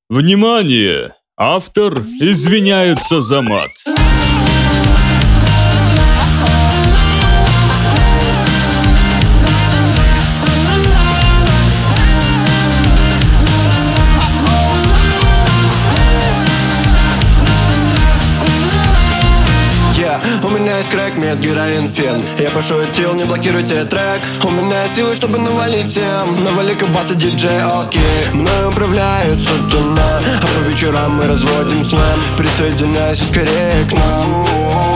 Внимание! Автор извиняется за мат. У меня есть крэк, мед, героин, фен. Я пошутил, не блокируйте трек. У меня силы, чтобы навалить всем. Навали кабаса, диджей, окей. Мною управляют сатана, а по вечерам мы разводим слэм. Присоединяйся скорее к нам.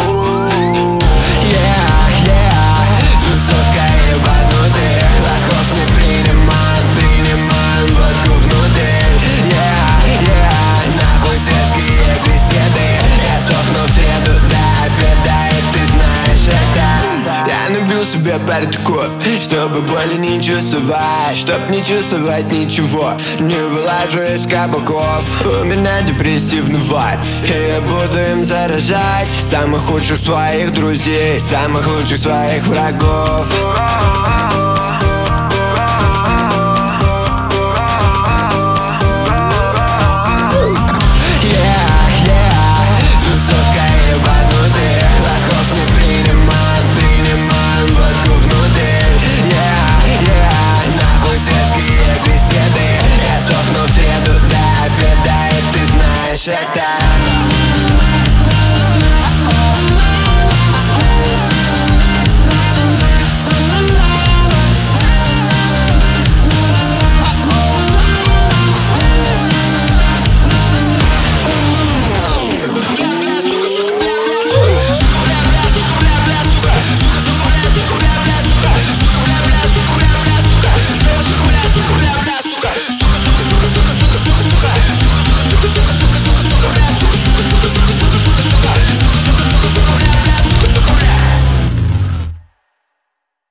Тусовка ебанутых лохов не принимаем водку внутрь. Нахуй светские беседы. Я сохну в среду до обеда, и ты знаешь это. Я набил себе бардаков, чтобы боли не чувствовать, чтоб не чувствовать ничего. Не вылажу из кабаков. У меня депрессивный вайб, и я буду им заражать самых худших своих друзей, самых лучших своих врагов. Тусовка ебанутых лохов не принимаем водку внутрь. Нахуй светские беседы. Я сохну в среду до обеда, и ты знаешь это.